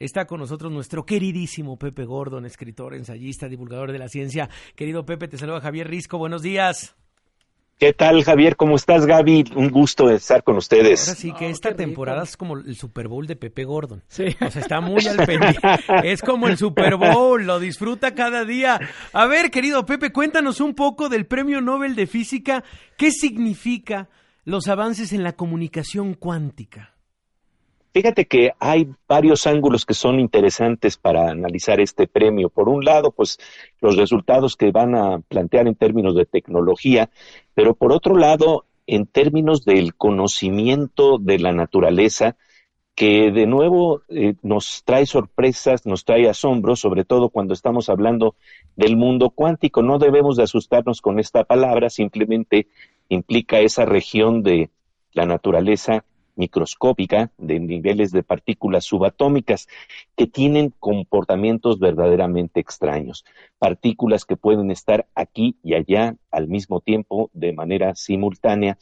Está con nosotros nuestro queridísimo Pepe Gordon, escritor, ensayista, divulgador de la ciencia. Querido Pepe, te saluda Javier Risco, buenos días. ¿Qué tal, Javier? ¿Cómo estás, Gaby? Un gusto estar con ustedes. Ahora sí que esta temporada es como el Super Bowl de Pepe Gordon. Sí. O sea, está muy al pendiente. Es como el Super Bowl, lo disfruta cada día. A ver, querido Pepe, cuéntanos un poco del Premio Nobel de Física. ¿Qué significa los avances en la comunicación cuántica? Fíjate que hay varios ángulos que son interesantes para analizar este premio. Por un lado, pues los resultados que van a plantear en términos de tecnología, pero por otro lado, en términos del conocimiento de la naturaleza, que de nuevo nos trae sorpresas, nos trae asombro, sobre todo cuando estamos hablando del mundo cuántico. No debemos de asustarnos con esta palabra, simplemente implica esa región de la naturaleza microscópica, de niveles de partículas subatómicas que tienen comportamientos verdaderamente extraños, partículas que pueden estar aquí y allá al mismo tiempo de manera simultánea,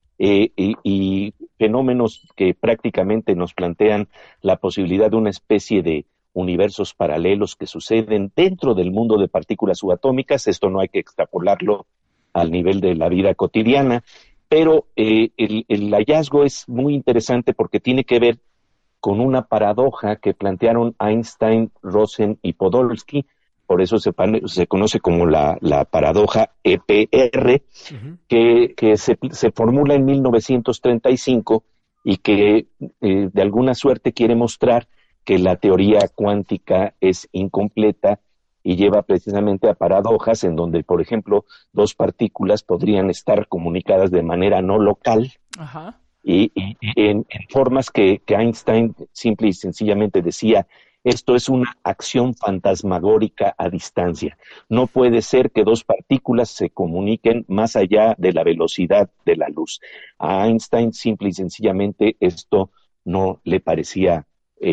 y fenómenos que prácticamente nos plantean la posibilidad de una especie de universos paralelos que suceden dentro del mundo de partículas subatómicas. Esto no hay que extrapolarlo al nivel de la vida cotidiana, pero el hallazgo es muy interesante porque tiene que ver con una paradoja que plantearon Einstein, Rosen y Podolsky. Por eso se conoce como la paradoja EPR, que se formula en 1935 y que de alguna suerte quiere mostrar que la teoría cuántica es incompleta y lleva precisamente a paradojas en donde, por ejemplo, dos partículas podrían estar comunicadas de manera no local. Ajá. Y en formas que Einstein simple y sencillamente decía: esto es una acción fantasmagórica a distancia. No puede ser que dos partículas se comuniquen más allá de la velocidad de la luz. A Einstein simple y sencillamente esto no le parecía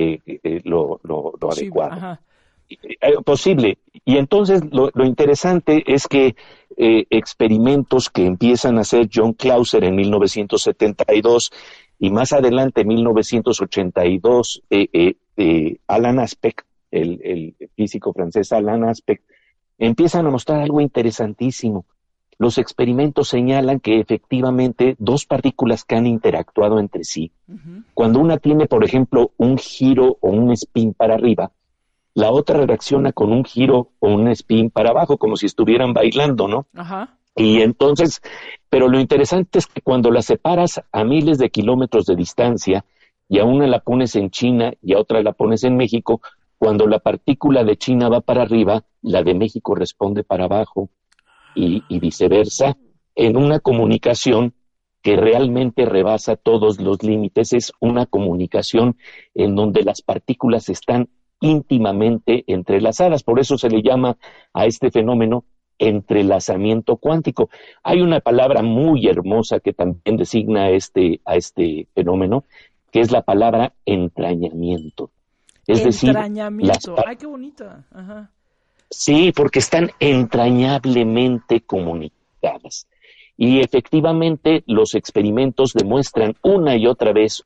lo adecuado. Ajá. Posible. Y entonces lo interesante es que experimentos que empiezan a hacer John Clauser en 1972 y más adelante en 1982 Alain Aspect, el físico francés Alain Aspect, empiezan a mostrar algo interesantísimo. Los experimentos señalan que efectivamente dos partículas que han interactuado entre sí, cuando una tiene, por ejemplo, un giro o un spin para arriba, la otra reacciona con un giro o un spin para abajo, como si estuvieran bailando, ¿no? Ajá. Y entonces, pero lo interesante es que cuando la separas a miles de kilómetros de distancia, y a una la pones en China y a otra la pones en México, cuando la partícula de China va para arriba, la de México responde para abajo, y viceversa, en una comunicación que realmente rebasa todos los límites. Es una comunicación en donde las partículas están íntimamente entrelazadas. Por eso se le llama a este fenómeno entrelazamiento cuántico. Hay una palabra muy hermosa que también designa a este fenómeno, que es la palabra entrañamiento. Es decir, ¡ay, qué bonita! Ajá. Sí, porque están entrañablemente comunicadas. Y efectivamente los experimentos demuestran una y otra vez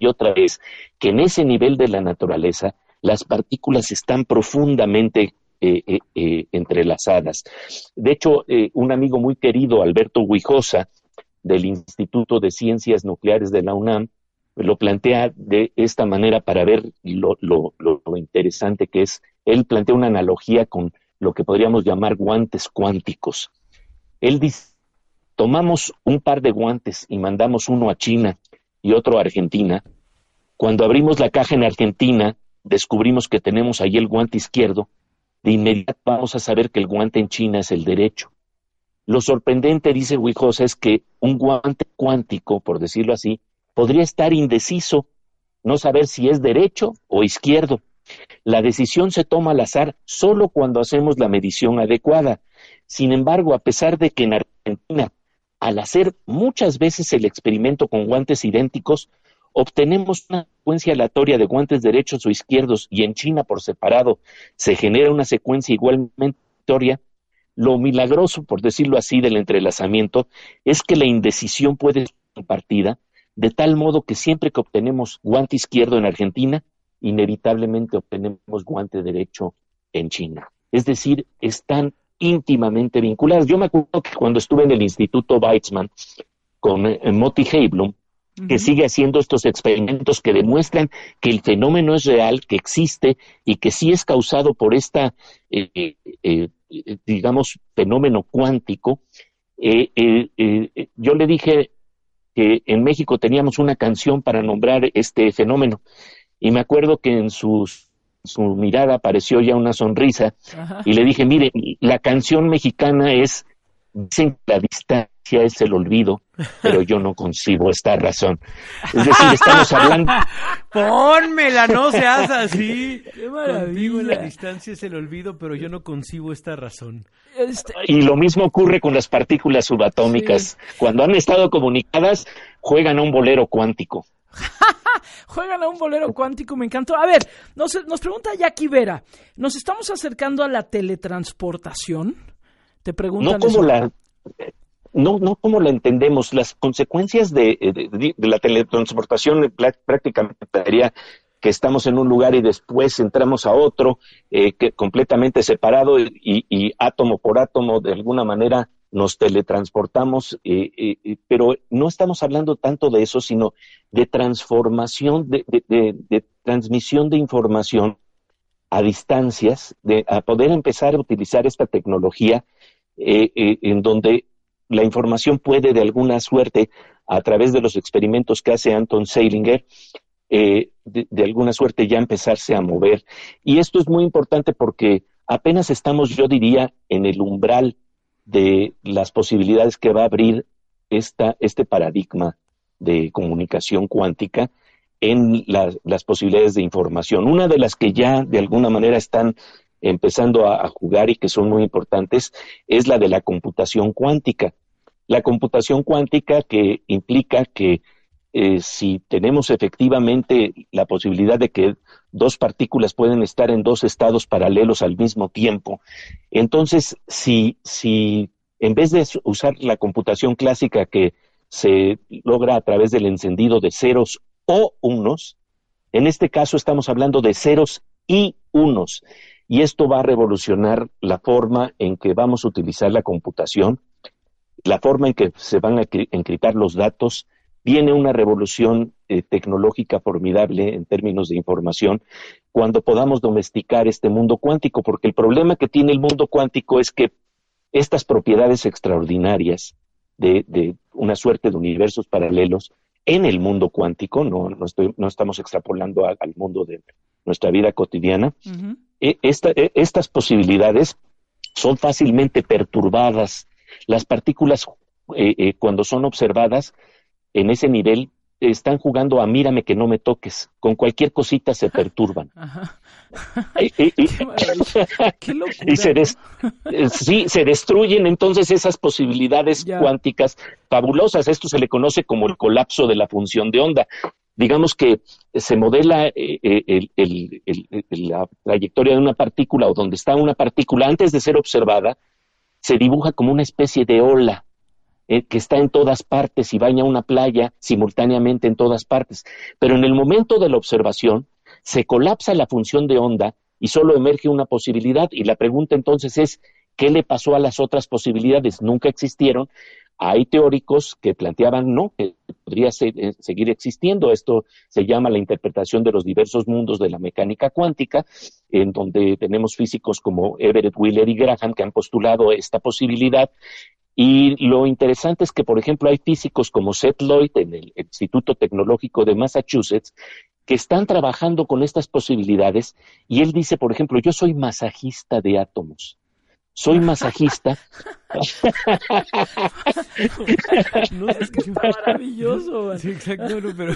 que en ese nivel de la naturaleza las partículas están profundamente entrelazadas. De hecho, un amigo muy querido, Alberto Huijosa, del Instituto de Ciencias Nucleares de la UNAM, lo plantea de esta manera para ver lo interesante que es. Él plantea una analogía con lo que podríamos llamar guantes cuánticos. Él dice: tomamos un par de guantes y mandamos uno a China y otro a Argentina. Cuando abrimos la caja en Argentina, descubrimos que tenemos ahí el guante izquierdo. De inmediato vamos a saber que el guante en China es el derecho. Lo sorprendente, dice Huijosa, es que un guante cuántico, por decirlo así, podría estar indeciso, no saber si es derecho o izquierdo. La decisión se toma al azar solo cuando hacemos la medición adecuada. Sin embargo, a pesar de que en Argentina, al hacer muchas veces el experimento con guantes idénticos, obtenemos una secuencia aleatoria de guantes derechos o izquierdos, y en China por separado se genera una secuencia igualmente aleatoria, lo milagroso, por decirlo así, del entrelazamiento es que la indecisión puede ser compartida, de tal modo que siempre que obtenemos guante izquierdo en Argentina, inevitablemente obtenemos guante derecho en China. Es decir, están íntimamente vinculadas. Yo me acuerdo que cuando estuve en el Instituto Weizmann con Moti Heiblum, que sigue haciendo estos experimentos que demuestran que el fenómeno es real, que existe y que sí es causado por digamos, fenómeno cuántico. Yo le dije que en México teníamos una canción para nombrar este fenómeno y me acuerdo que en su mirada apareció ya una sonrisa. Ajá. Y le dije, mire, la canción mexicana es: dicen que la distancia es el olvido, pero yo no concibo esta razón. Es decir, estamos hablando... Pónmela, no seas así. Qué maravilla. Contigo la distancia es el olvido, pero yo no concibo esta razón. Y lo mismo ocurre con las partículas subatómicas. Sí. Cuando han estado comunicadas, juegan a un bolero cuántico. Juegan a un bolero cuántico, me encantó. A ver, nos pregunta Jackie Vera, ¿nos estamos acercando a la teletransportación? Te preguntan no como la entendemos. Las consecuencias de la teletransportación prácticamente sería que estamos en un lugar y después entramos a otro, que completamente separado y átomo por átomo de alguna manera nos teletransportamos, pero no estamos hablando tanto de eso, sino de transformación, de transmisión de información a distancias, a poder empezar a utilizar esta tecnología en donde la información puede de alguna suerte, a través de los experimentos que hace Anton Zeilinger, de alguna suerte ya empezarse a mover. Y esto es muy importante porque apenas estamos, yo diría, en el umbral de las posibilidades que va a abrir este paradigma de comunicación cuántica en las posibilidades de información. Una de las que ya de alguna manera están empezando a jugar y que son muy importantes es la de la computación cuántica. La computación cuántica que implica que si tenemos efectivamente la posibilidad de que dos partículas pueden estar en dos estados paralelos al mismo tiempo, entonces si en vez de usar la computación clásica que se logra a través del encendido de ceros o unos, en este caso estamos hablando de ceros y unos, y esto va a revolucionar la forma en que vamos a utilizar la computación, la forma en que se van a encriptar los datos. Viene una revolución tecnológica formidable en términos de información cuando podamos domesticar este mundo cuántico, porque el problema que tiene el mundo cuántico es que estas propiedades extraordinarias de una suerte de universos paralelos en el mundo cuántico, no estamos extrapolando al mundo de nuestra vida cotidiana, uh-huh. Estas posibilidades son fácilmente perturbadas. Las partículas, cuando son observadas en ese nivel, están jugando a mírame que no me toques. Con cualquier cosita se perturban. Qué locura, sí, se destruyen entonces esas posibilidades cuánticas fabulosas. Esto se le conoce como el colapso de la función de onda. Digamos que se modela la trayectoria de una partícula, o donde está una partícula antes de ser observada, se dibuja como una especie de ola que está en todas partes y baña una playa simultáneamente en todas partes. Pero en el momento de la observación se colapsa la función de onda y solo emerge una posibilidad. Y la pregunta entonces es, ¿qué le pasó a las otras posibilidades? Nunca existieron. Hay teóricos que planteaban que podría seguir existiendo. Esto se llama la interpretación de los diversos mundos de la mecánica cuántica, en donde tenemos físicos como Everett Wheeler y Graham que han postulado esta posibilidad. Y lo interesante es que, por ejemplo, hay físicos como Seth Lloyd en el Instituto Tecnológico de Massachusetts que están trabajando con estas posibilidades, y él dice, por ejemplo, yo soy masajista de átomos. Soy masajista. No, es que está maravilloso, man. Sí, exacto, pero...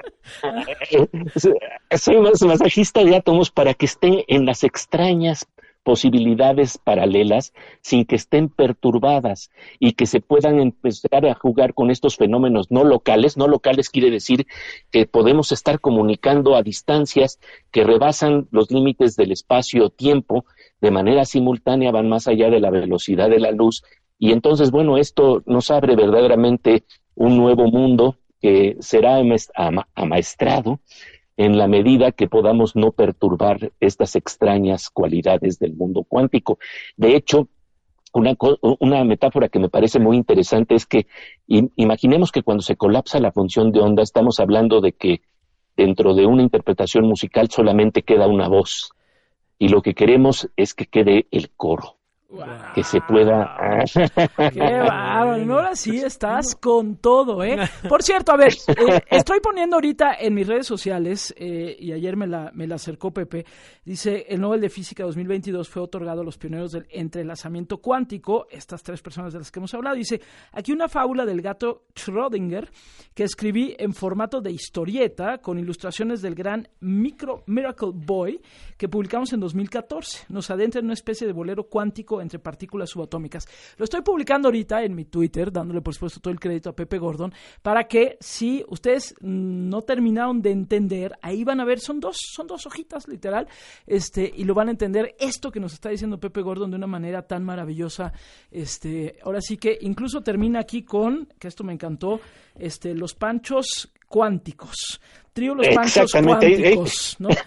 Soy masajista de átomos para que estén en las extrañas posibilidades paralelas sin que estén perturbadas y que se puedan empezar a jugar con estos fenómenos no locales. No locales quiere decir que podemos estar comunicando a distancias que rebasan los límites del espacio-tiempo de manera simultánea, van más allá de la velocidad de la luz, y entonces, bueno, esto nos abre verdaderamente un nuevo mundo que será amaestrado en la medida que podamos no perturbar estas extrañas cualidades del mundo cuántico. De hecho, una metáfora que me parece muy interesante es que imaginemos que cuando se colapsa la función de onda, estamos hablando de que dentro de una interpretación musical solamente queda una voz, y lo que queremos es que quede el coro. Wow. Que se pueda... ¡Qué bárbaro! Ahora sí estás con todo, ¿eh? Por cierto, a ver, estoy poniendo ahorita en mis redes sociales, y ayer me la acercó Pepe, dice, el Nobel de Física 2022 fue otorgado a los pioneros del entrelazamiento cuántico, estas 3 personas de las que hemos hablado. Dice, aquí una fábula del gato Schrödinger que escribí en formato de historieta con ilustraciones del gran Miracle Boy que publicamos en 2014. Nos adentra en una especie de bolero cuántico entre partículas subatómicas. Lo estoy publicando ahorita en mi Twitter, dándole por supuesto todo el crédito a Pepe Gordon, para que si ustedes no terminaron de entender, ahí van a ver, son dos hojitas literal, y lo van a entender esto que nos está diciendo Pepe Gordon de una manera tan maravillosa. Ahora sí que incluso termina aquí con, que esto me encantó, los panchos cuánticos. Trío Los Panchos Cuánticos, ¿no?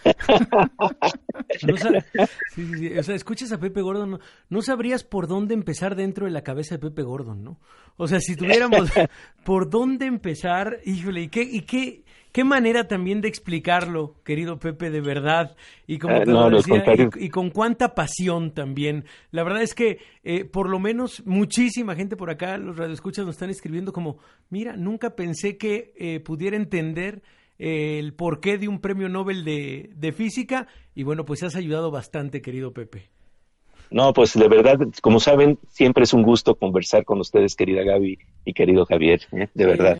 Sí. O sea, escuchas a Pepe Gordon, no sabrías por dónde empezar dentro de la cabeza de Pepe Gordon, ¿no? O sea, si tuviéramos por dónde empezar, híjole, y qué manera también de explicarlo, querido Pepe, de verdad, y como te lo decía, y con cuánta pasión también. La verdad es que, por lo menos, muchísima gente por acá, los radioescuchas nos están escribiendo como, mira, nunca pensé que pudiera entender el porqué de un premio Nobel de física, y bueno, pues has ayudado bastante, querido Pepe. No, pues de verdad, como saben, siempre es un gusto conversar con ustedes, querida Gaby y querido Javier, de verdad.